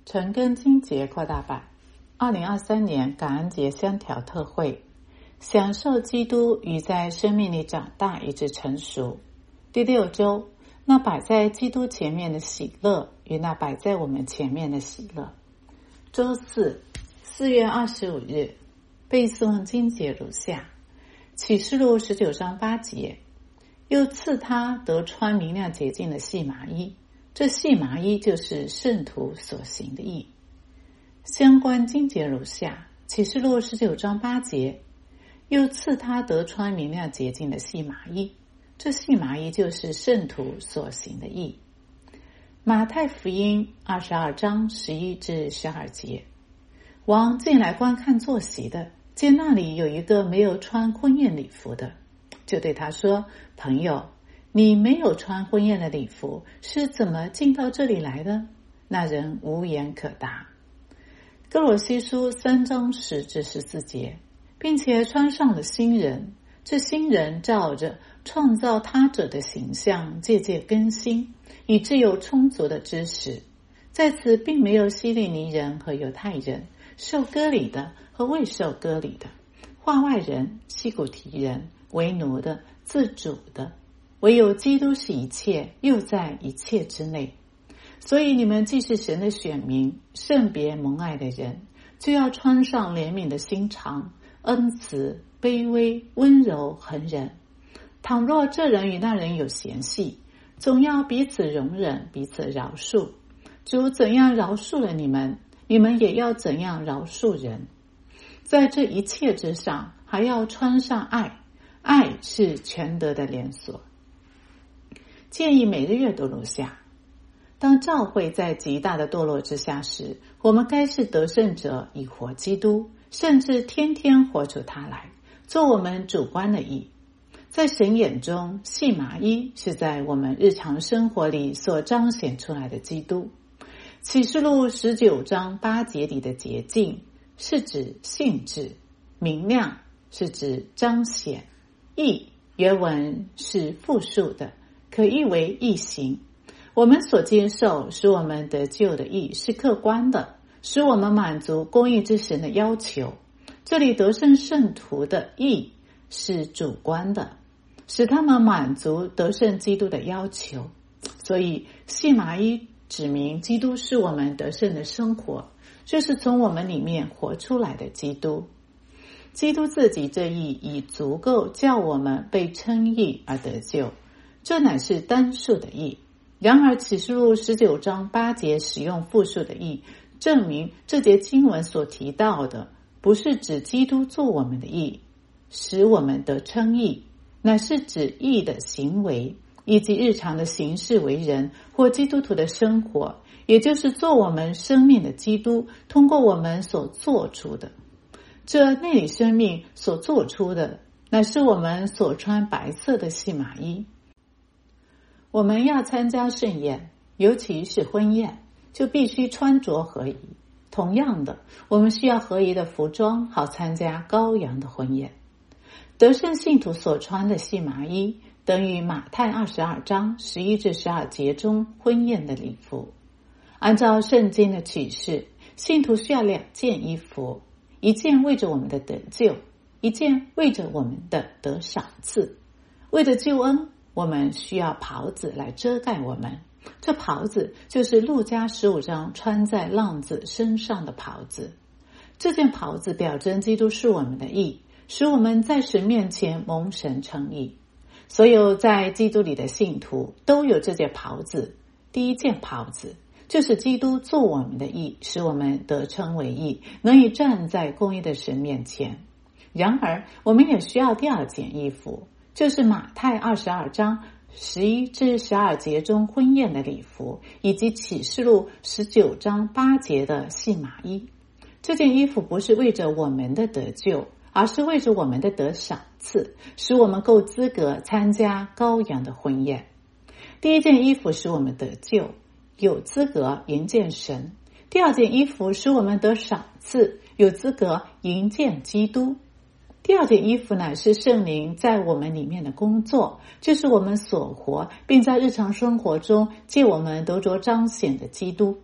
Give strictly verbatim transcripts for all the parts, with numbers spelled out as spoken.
陈根金节扩大版，二零二三年感恩节香条特会，享受基督与在生命里长大以致成熟。第六周，那摆在基督前面的喜乐与那摆在我们前面的喜乐。周四，四月二十五日，背诵经节如下：启示录十九章八节，又赐他得穿明亮洁净的细麻衣，这细麻衣就是圣徒所行的义。相关经节如下：启示录十九章八节，又赐他得穿明亮洁净的细麻衣，这细麻衣就是圣徒所行的义。马太福音二十二章十一至十二节，王进来观看坐席的，见那里有一个没有穿婚宴礼服的，就对他说：朋友，你没有穿婚宴的礼服，是怎么进到这里来的？那人无言可答。哥罗西书三章十至十四节，并且穿上了新人，这新人照着创造他者的形象渐渐更新，以致有充足的知识。在此并没有希利尼人和犹太人，受割礼的和未受割礼的，化外人、西古提人，为奴的、自主的，唯有基督是一切，又在一切之内。所以你们既是神的选民，圣别蒙爱的人，就要穿上怜悯的心肠，恩慈、卑微、温柔、恒忍。倘若这人与那人有嫌隙，总要彼此容忍，彼此饶恕。主怎样饶恕了你们，你们也要怎样饶恕人。在这一切之上，还要穿上爱，爱是全德的连锁。建议每日阅读如下：当教会在极大的堕落之下时，我们该是得胜者，以活基督，甚至天天活出他来，做我们主观的义。在神眼中，细麻衣是在我们日常生活里所彰显出来的基督。启示录十九章八节里的洁净是指性质，明亮是指彰显，义原文是复数的，可译为义行。我们所接受使我们得救的义是客观的，使我们满足公义之神的要求。这里得胜圣徒的义是主观的，使他们满足得胜基督的要求。所以细麻衣指明基督是我们得胜的生活，就是从我们里面活出来的基督。基督自己这义已足够叫我们被称义而得救，这乃是单数的义。然而启示录十九章八节使用复数的义，证明这节经文所提到的不是指基督做我们的义，使我们得称义，乃是指义的行为，以及日常的行事为人或基督徒的生活，也就是做我们生命的基督通过我们所做出的。这内里生命所做出的，乃是我们所穿白色的细麻衣。我们要参加盛宴，尤其是婚宴，就必须穿着合宜。同样的，我们需要合宜的服装，好参加羔羊的婚宴。得胜信徒所穿的细麻衣，等于马太二十二章十一至十二节中婚宴的礼服。按照圣经的启示，信徒需要两件衣服，一件为着我们的得救，一件为着我们的得赏赐。为着救恩，我们需要袍子来遮盖我们，这袍子就是路加十五章穿在浪子身上的袍子。这件袍子表征基督是我们的义，使我们在神面前蒙神称义。所有在基督里的信徒都有这件袍子。第一件袍子就是基督做我们的义，使我们得称为义，能以站在公义的神面前。然而我们也需要第二件衣服，就是马太二十二章十一至十二节中婚宴的礼服，以及启示录十九章八节的细麻衣。这件衣服不是为着我们的得救，而是为着我们的得赏赐，使我们够资格参加羔羊的婚宴。第一件衣服使我们得救，有资格迎见神；第二件衣服使我们得赏赐，有资格迎见基督。第二件衣服乃是圣灵在我们里面的工作，就是我们所活并在日常生活中借我们得着彰显的基督。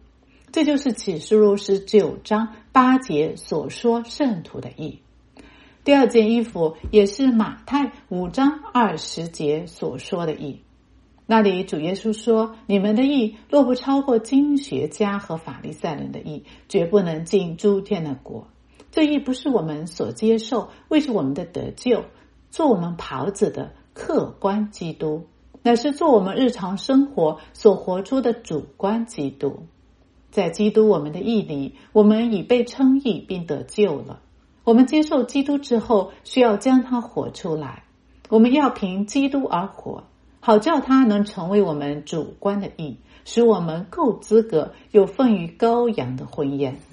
这就是启示录十九章八节所说圣徒的义。第二件衣服也是马太五章二十节所说的义。那里主耶稣说，你们的义若不超过经学家和法利赛人的义，绝不能进诸天的国。这义不是我们所接受为着我们的得救做我们袍子的客观基督，乃是做我们日常生活所活出的主观基督。在基督我们的义里，我们已被称义并得救了。我们接受基督之后，需要将它活出来。我们要凭基督而活，好叫它能成为我们主观的义，使我们够资格有份于羔羊的婚宴。